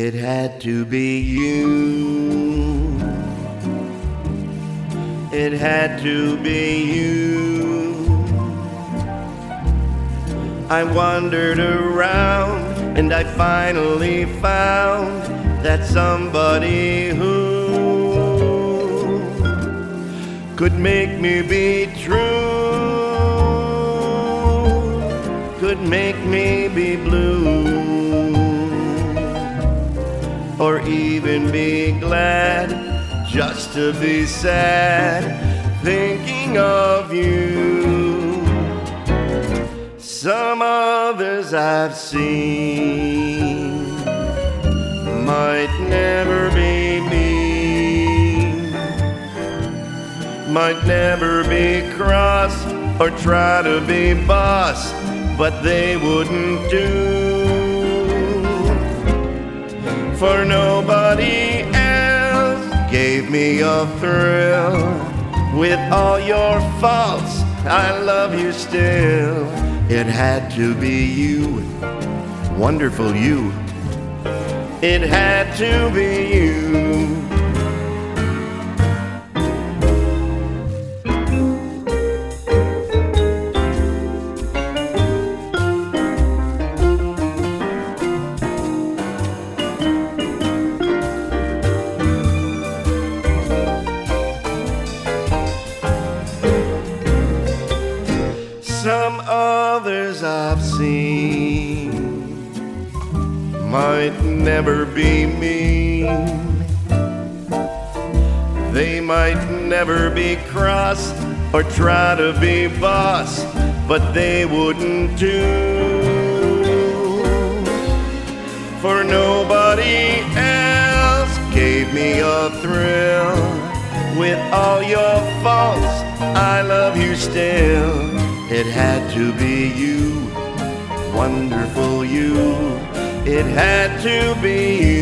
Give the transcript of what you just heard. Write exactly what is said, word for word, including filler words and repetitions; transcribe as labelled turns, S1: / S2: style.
S1: It had to be you. It had to be you. I wandered around and I finally found that somebody who could make me be true, could make me be blue, or even be glad just to be sad thinking of you. Some others I've seen might never be mean, might never be cross or try to be boss, but they wouldn't do. For nobody else gave me a thrill. With all your faults, I love you still. It had to be you, wonderful you. It had to be you. Some others I've seen might never be mean, they might never be cross or try to be boss, but they wouldn't do. For nobody else gave me a thrill. With all your faults, I love you still. It had to be you, wonderful you. It had to be you.